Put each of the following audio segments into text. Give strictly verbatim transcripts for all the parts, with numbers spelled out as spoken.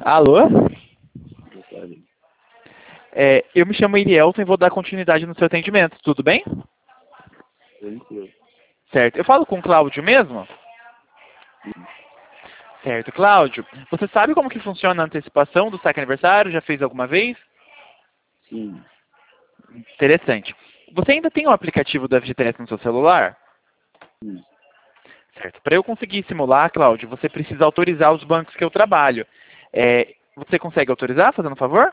Alô? Detalhe. É, eu me chamo Irielton e vou dar continuidade no seu atendimento, tudo bem? Tranquilo. Certo. Eu falo com o Cláudio mesmo? Sim. Certo. Cláudio, você sabe como que funciona a antecipação do saque aniversário? Já fez alguma vez? Sim. Interessante. Você ainda tem o aplicativo do F G T S no seu celular? Sim. Certo. Para eu conseguir simular, Cláudio, você precisa autorizar os bancos que eu trabalho. É, você consegue autorizar, fazendo um favor?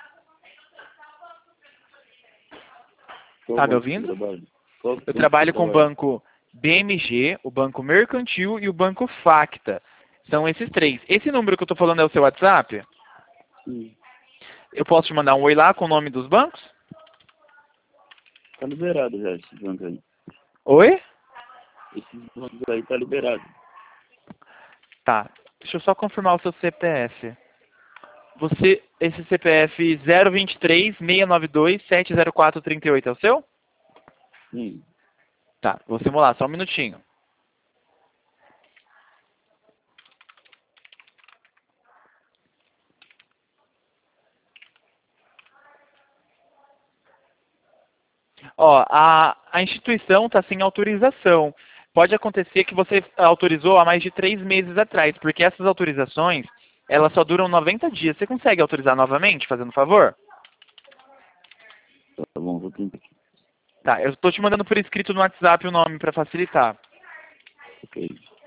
Qual Tá me banco você ouvindo? trabalha? Qual Eu banco você trabalho com o trabalha? banco B M G, o banco Mercantil e o banco Facta. São esses três. Esse número que eu estou falando é o seu WhatsApp? Sim. Eu posso te mandar um oi lá com o nome dos bancos? Tá liberado já esses bancos aí. Oi? Esses bancos aí tá liberado. Tá. Deixa eu só confirmar o seu C P F. Você, esse C P F zero dois três, seis nove dois, sete zero quatro três oito é o seu? Sim. Tá, vou simular, só um minutinho. Ó, a, a instituição está sem autorização. Pode acontecer que você autorizou há mais de três meses atrás, porque essas autorizações, elas só duram noventa dias. Você consegue autorizar novamente, fazendo um favor? Tá bom, vou tentar aqui. Tá, eu estou te mandando por escrito no WhatsApp o nome para facilitar. Ok.